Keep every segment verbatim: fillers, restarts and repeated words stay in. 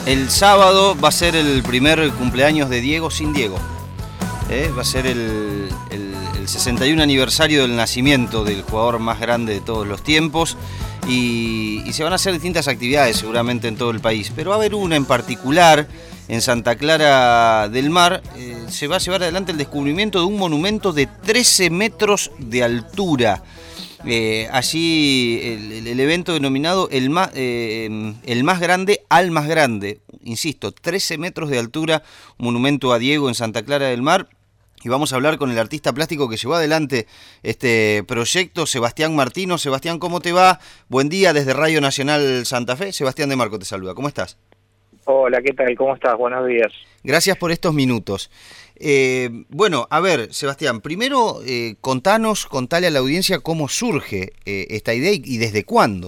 El sábado va a ser el primer cumpleaños de Diego sin Diego. ¿Eh? Va a ser el, el, el sesenta y uno aniversario del nacimiento del jugador más grande de todos los tiempos. Y, y se van a hacer distintas actividades seguramente en todo el país. Pero va a haber una en particular en Santa Clara del Mar. Eh, se va a llevar adelante el descubrimiento de un monumento de trece metros de altura. Eh, allí el, el evento denominado el más, eh, el más grande al más grande, insisto, trece metros de altura, monumento a Diego en Santa Clara del Mar. Y vamos a hablar con el artista plástico que llevó adelante este proyecto, Sebastián Martino. Sebastián, ¿cómo te va? Buen día desde Radio Nacional Santa Fe. Sebastián de Marco te saluda, ¿cómo estás? Hola, ¿qué tal? ¿Cómo estás? Buenos días. Gracias por estos minutos. Eh, bueno, a ver, Sebastián, primero eh, contanos, contale a la audiencia cómo surge eh, esta idea y, y desde cuándo.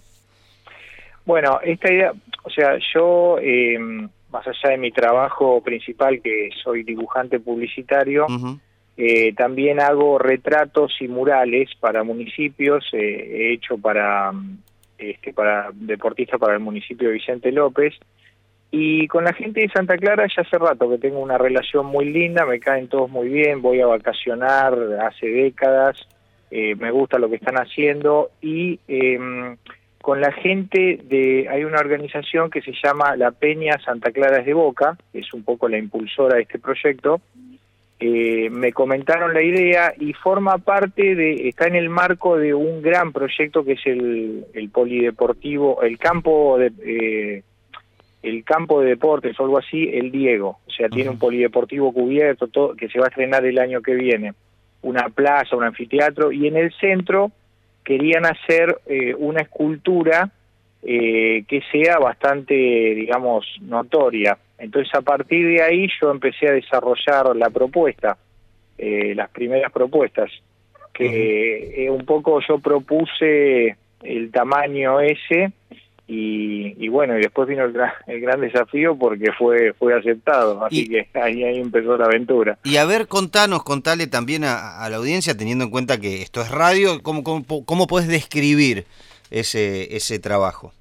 Bueno, esta idea, o sea, yo, eh, más allá de mi trabajo principal, que soy dibujante publicitario, uh-huh. eh, también hago retratos y murales para municipios, eh, he hecho para, este, para deportistas para el municipio de Vicente López. Y con la gente de Santa Clara ya hace rato que tengo una relación muy linda, me caen todos muy bien, voy a vacacionar hace décadas, eh, me gusta lo que están haciendo y eh, con la gente de hay una organización que se llama La Peña Santa Clara es de Boca, que es un poco la impulsora de este proyecto, eh, me comentaron la idea y forma parte de, está en el marco de un gran proyecto que es el, el polideportivo, el campo de... Eh, el campo de deportes o algo así, el Diego, o sea, uh-huh. tiene un polideportivo cubierto, todo, que se va a estrenar el año que viene, una plaza, un anfiteatro, y en el centro querían hacer eh, una escultura eh, que sea bastante, digamos, notoria. Entonces, a partir de ahí yo empecé a desarrollar la propuesta, eh, las primeras propuestas, que uh-huh. eh, un poco yo propuse el tamaño ese. Y, y bueno, y después vino el gran, el gran desafío porque fue fue aceptado, así y, que ahí, ahí empezó la aventura. Y a ver, contanos, contale también a, a la audiencia, teniendo en cuenta que esto es radio, ¿cómo, cómo, cómo podés describir ese, ese trabajo?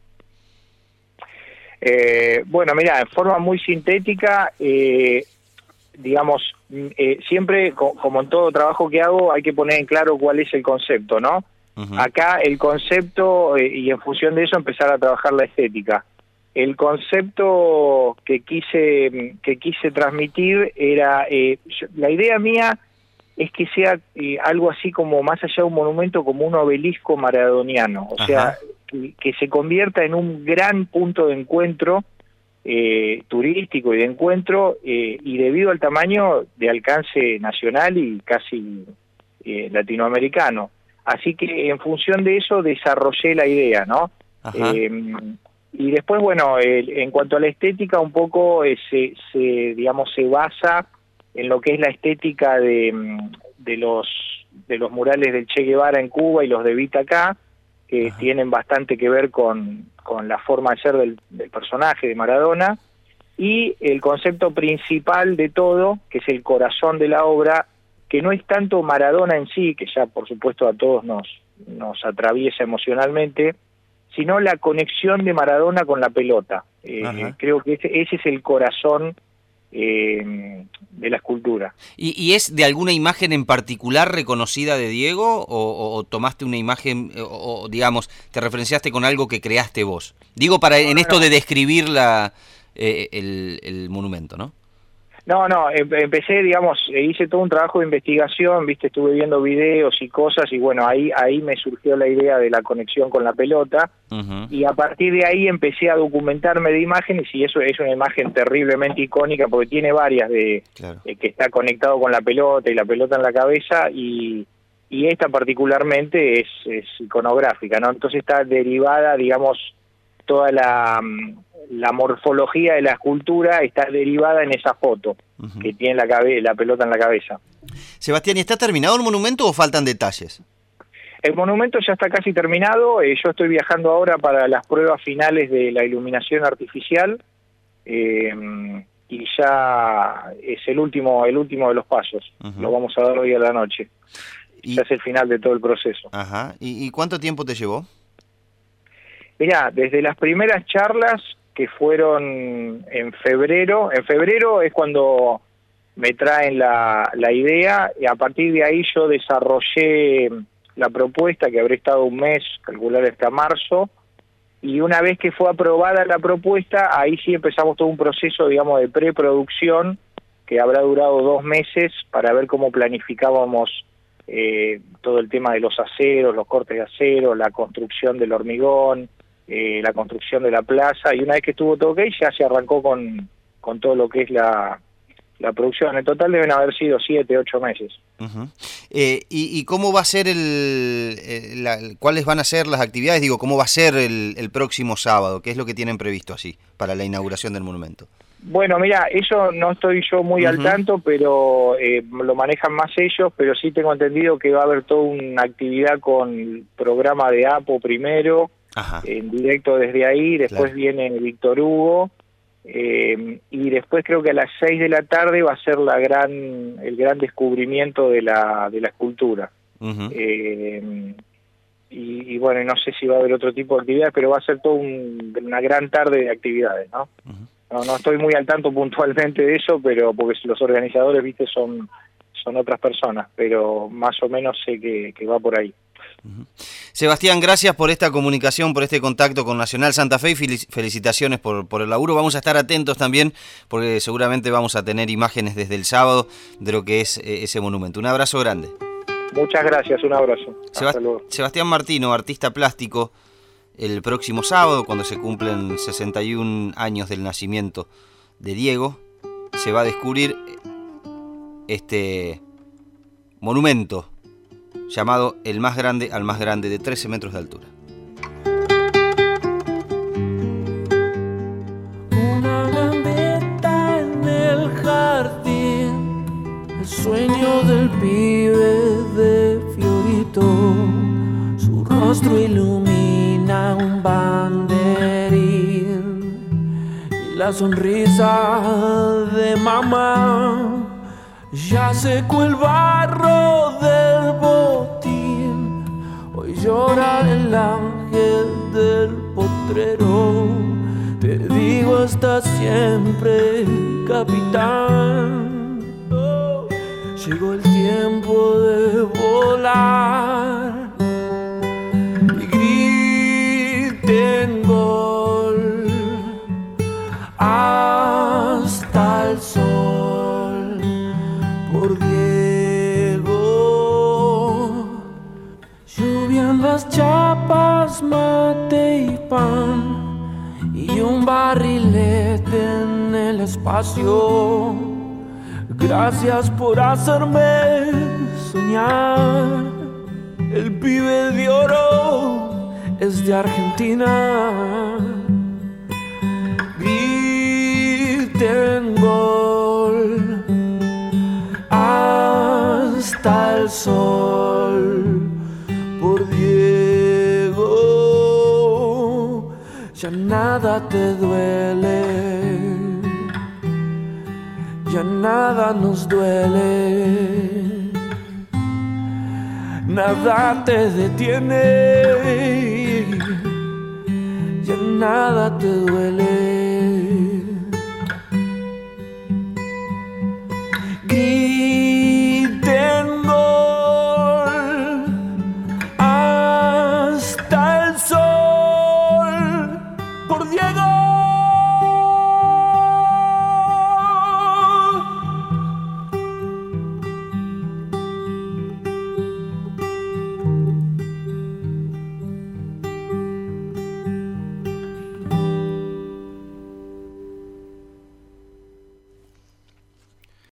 Eh, bueno, mira, en forma muy sintética, eh, digamos, eh, siempre, co- como en todo trabajo que hago, hay que poner en claro cuál es el concepto, ¿no? Uh-huh. Acá el concepto, eh, y en función de eso empezar a trabajar la estética. El concepto que quise que quise transmitir era, eh, yo, la idea mía es que sea eh, algo así como, más allá de un monumento, como un obelisco maradoniano, o uh-huh. sea, que, que se convierta en un gran punto de encuentro eh, turístico y de encuentro, eh, y debido al tamaño de alcance nacional y casi eh, latinoamericano. Así que en función de eso desarrollé la idea, ¿no? Eh, y después, bueno, el, en cuanto a la estética, un poco eh, se, se, digamos, se basa en lo que es la estética de, de los de los murales del Che Guevara en Cuba y los de Vita acá, que Ajá. tienen bastante que ver con, con la forma de ser del, del personaje de Maradona, y el concepto principal de todo, que es el corazón de la obra, que no es tanto Maradona en sí, que ya por supuesto a todos nos, nos atraviesa emocionalmente, sino la conexión de Maradona con la pelota. Eh, creo que ese, ese es el corazón eh, de la escultura. ¿Y, ¿Y es de alguna imagen en particular reconocida de Diego, o, o tomaste una imagen, o, o digamos, te referenciaste con algo que creaste vos? Digo, para en esto de describir la, eh, el, el monumento, ¿no? No, no, empecé, digamos, hice todo un trabajo de investigación, viste, estuve viendo videos y cosas, y bueno, ahí ahí me surgió la idea de la conexión con la pelota, uh-huh. y a partir de ahí empecé a documentarme de imágenes, y eso es una imagen terriblemente icónica, porque tiene varias de claro. eh, que está conectado con la pelota y la pelota en la cabeza, y, y esta particularmente es, es iconográfica, ¿no? Entonces está derivada, digamos, toda la... la morfología de la escultura está derivada en esa foto, uh-huh. que tiene la, cabe- la pelota en la cabeza. Sebastián, ¿y está terminado el monumento o faltan detalles? El monumento ya está casi terminado, eh, yo estoy viajando ahora para las pruebas finales de la iluminación artificial, eh, y ya es el último el último de los pasos, uh-huh. lo vamos a dar hoy a la noche, y... ya es el final de todo el proceso. Ajá. ¿Y, y cuánto tiempo te llevó? Mirá, desde las primeras charlas, que que fueron en febrero. En febrero es cuando me traen la, la idea, y a partir de ahí yo desarrollé la propuesta, que habré estado un mes, calcular hasta marzo, y una vez que fue aprobada la propuesta, ahí sí empezamos todo un proceso, digamos, de preproducción, que habrá durado dos meses para ver cómo planificábamos eh, todo el tema de los aceros, los cortes de acero, la construcción del hormigón, eh, la construcción de la plaza, y una vez que estuvo todo ok, ya se arrancó con, con todo lo que es la, la producción. En total deben haber sido siete, ocho meses. Uh-huh. eh, y, ¿Y cómo va a ser el, el, la, cuáles van a ser las actividades? Digo, ¿cómo va a ser el, el próximo sábado? ¿Qué es lo que tienen previsto así para la inauguración del monumento? Bueno, mira, eso no estoy yo muy uh-huh. al tanto, pero eh, lo manejan más ellos, pero sí tengo entendido que va a haber toda una actividad con el programa de APO primero, Ajá. en directo desde ahí, después claro. viene Víctor Hugo, eh, y después creo que a las seis de la tarde va a ser la gran el gran descubrimiento de la de la escultura. Uh-huh. eh, y, y bueno, no sé si va a haber otro tipo de actividades, pero va a ser toda un, una gran tarde de actividades, ¿no? Uh-huh. No, no estoy muy al tanto puntualmente de eso, pero porque los organizadores, viste, son son otras personas, pero más o menos sé que, que va por ahí. Uh-huh. Sebastián, gracias por esta comunicación, por este contacto con Nacional Santa Fe y felicitaciones por, por el laburo. Vamos a estar atentos también porque seguramente vamos a tener imágenes desde el sábado de lo que es eh, ese monumento. Un abrazo grande. Muchas gracias, un abrazo. Sebast- Hasta luego. Sebastián Martino, artista plástico, el próximo sábado, cuando se cumplen sesenta y un años del nacimiento de Diego, se va a descubrir este monumento llamado el más grande al más grande, de trece metros de altura. Una gambeta en el jardín, el sueño del pibe de Fiorito, su rostro ilumina un banderín y la sonrisa de mamá ya secó el barro del botín. Hoy llora el ángel del potrero. Te digo hasta siempre, capitán. Oh, llegó el tiempo de volar. Y griten gol hasta el sol. Por Diego, lluvia en las chapas, mate y pan, y un barrilete en el espacio. Gracias por hacerme soñar. El pibe de oro es de Argentina. Griten gol hasta el sol. Por Diego, ya nada te duele, ya nada nos duele, nada te detiene, ya nada te duele. Griten gol hasta el sol. Por Diego.